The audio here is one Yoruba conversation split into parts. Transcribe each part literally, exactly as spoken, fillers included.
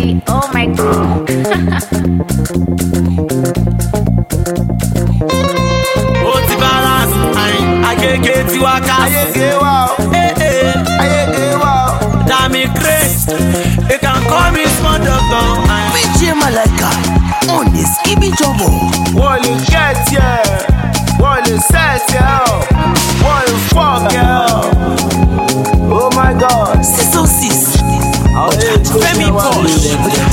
Kelly. Oh my god. Oti balance, I agege tiwaka, Ayege wa, eh eh, ayege wa. Dami Grace, you can call me small doctor. D J Malika on the Skibby Jobo. Wọ́n lè get yẹ, wọ́n lè set yẹ ọ́, wọ́n lè fuck yẹ ọ́. Oh my God. six oh six. Femi Posh,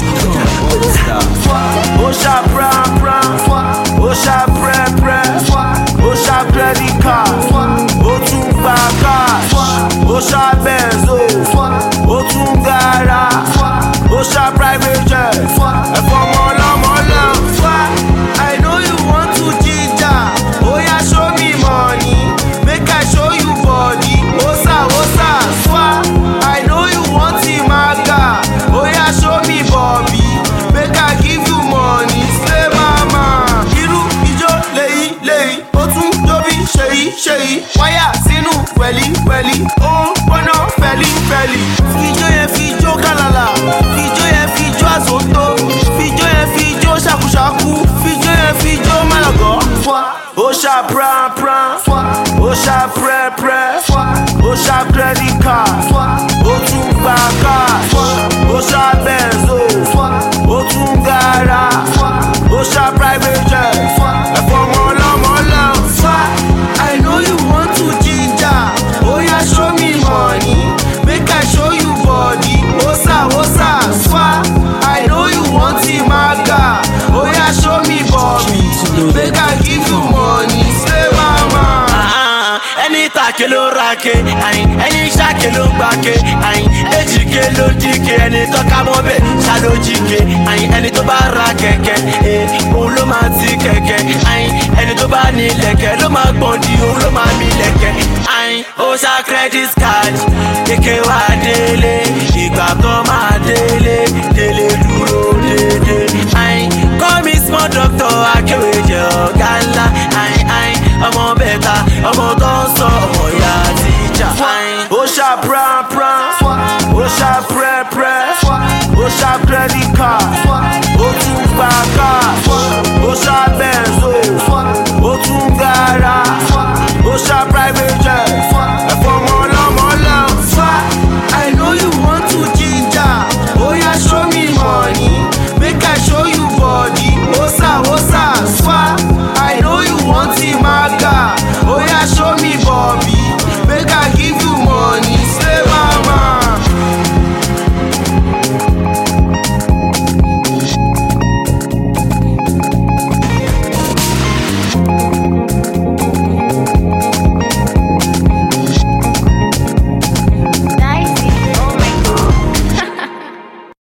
Osha pran pran, Osha pre pre, Osha credit card, Otunba cash, Osha benzo, Otungara, Osha private jet, ẹ̀fọ́ mọ́lọ́mọ́lọ́. I know you want to ginger, oya show me money, make I show you body. Osa osa swa, I know you want the maga, oya show me Bobby, make I give you money. Slay mama, irú ijó léyìí léyìí, ó tún jóbi ṣèyí ṣèyí, wáyà sínú wẹ̀lí wẹ̀lí, ó ń gbóná fẹ̀lí fẹ̀lí. Fijó yẹn fijó kálálà, fijó yẹn fijó àzótó, fijó yẹn fijó ṣàkúṣàkú, fijó yẹn fijó málọ̀gọ́. Ó ṣá pran pran, ó ṣá prẹ́ prẹ́, ó ṣá credit card, ó tún gba cash, ó ṣá benzo, ó tún gara, ó ṣá private jet, ẹ̀fọ́ mọ́lọ́mọ́lọ́. I know you want to ginger, oya show me money, make I show you body. Osa osa swa, I know you want the maga, oya show me Bobby, make I give you money. Slay mama. ẹni tàkè ló rake, ẹni ṣàkè ló gbàke, èjìké ló dìke, ẹni tọ́ka mọ́bẹ̀ ṣàlójìke, ẹni tó bá ra kẹ̀kẹ́, òun ló máa ti kẹ̀kẹ́, ẹni tó bá ní lẹ̀kẹ́ ló máa gbọ̀ndì, òun ló máa mi lẹ̀kẹ́. Ó ṣá credit card, kékeré wá délé,